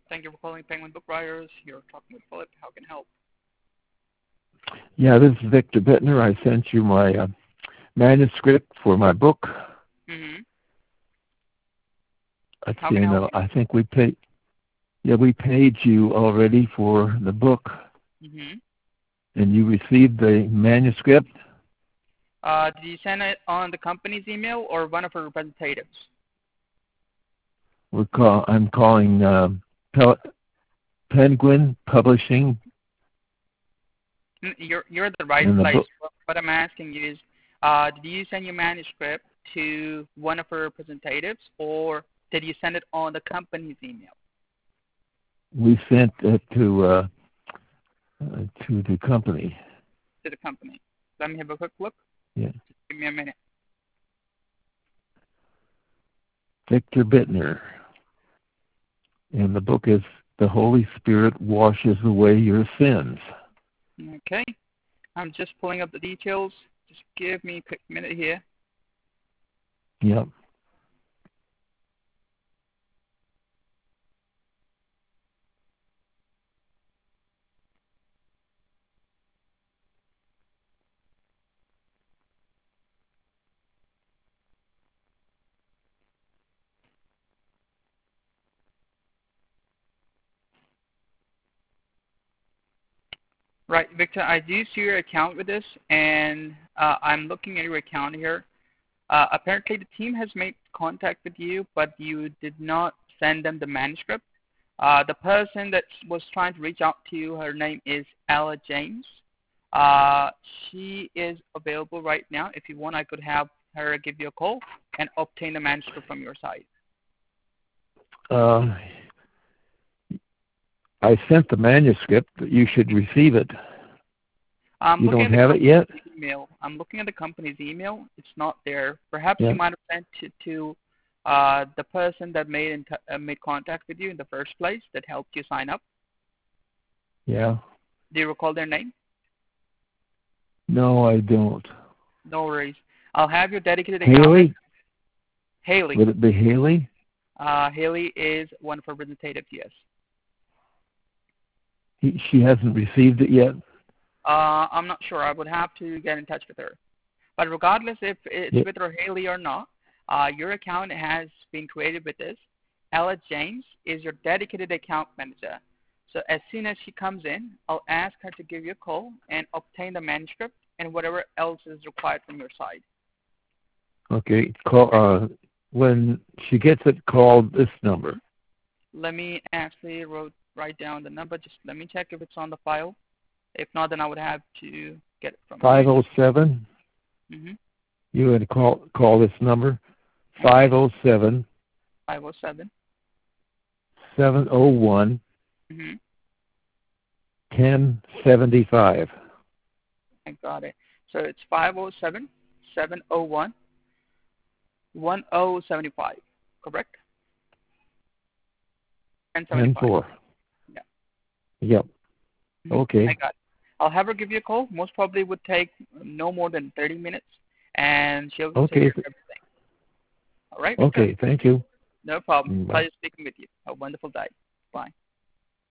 Thank you for calling Penguin Book Writers. You're talking with Philip. How can I help? Yeah, this is Victor Bittner. I sent you my manuscript for my book. Mm-hmm. Let's How see, can I help you? I think we paid. Yeah, we paid you already for the book, Mm-hmm. and you received the manuscript. Did you send it on the company's email or one of our representatives? I'm calling Penguin Publishing, You're at the right and the place. book. What I'm asking you is, did you send your manuscript to one of our representatives, or did you send it on the company's email? We sent it to the company. To the company. Let me have a quick look. Yeah, Just give me a minute. Victor Bittner, and the book is "The Holy Spirit Washes Away Your Sins." Okay. I'm just pulling up the details. Just give me a quick minute here. Yep. Right, Victor, I do see your account with this, and I'm looking at your account here. Apparently, the team has made contact with you, but you did not send them the manuscript. The person that was trying to reach out to you, her name is Ella James. She is available right now. If you want, I could have her give you a call and obtain the manuscript from your side. I sent the manuscript. You should receive it. I'm You looking don't at the have it company's yet? email. I'm looking at the company's email. It's not there. Perhaps you Yeah. might have sent it to the person that made contact with you in the first place that helped you sign up. Yeah. Do you recall their name? No, I don't. No worries. I'll have your dedicated account. Haley? Haley. Would it be Haley? Haley is one of our representatives, yes. She hasn't received it yet? I'm not sure. I would have to get in touch with her. But regardless if it's Yeah. with her Haley or not, your account has been created with this. Ella James is your dedicated account manager. So as soon as she comes in, I'll ask her to give you a call and obtain the manuscript and whatever else is required from your side. Okay. When she gets it, call this number. Let me actually write down the number. Just let me check if it's on the file. If not, then I would have to get it from you. 507. Mm-hmm. You would call this number. 507 507. 701 Mm-hmm. 1075. I got it. So it's 507-701-1075, correct? 1075. 10-4. Yeah. Yep. Mm-hmm. Okay. I got it. I'll have her give you a call. Most probably would take no more than 30 minutes, and she'll take care of everything. All right, Victor? Okay. Thank you. No problem. Bye. Pleasure speaking with you. Have a wonderful day. Bye.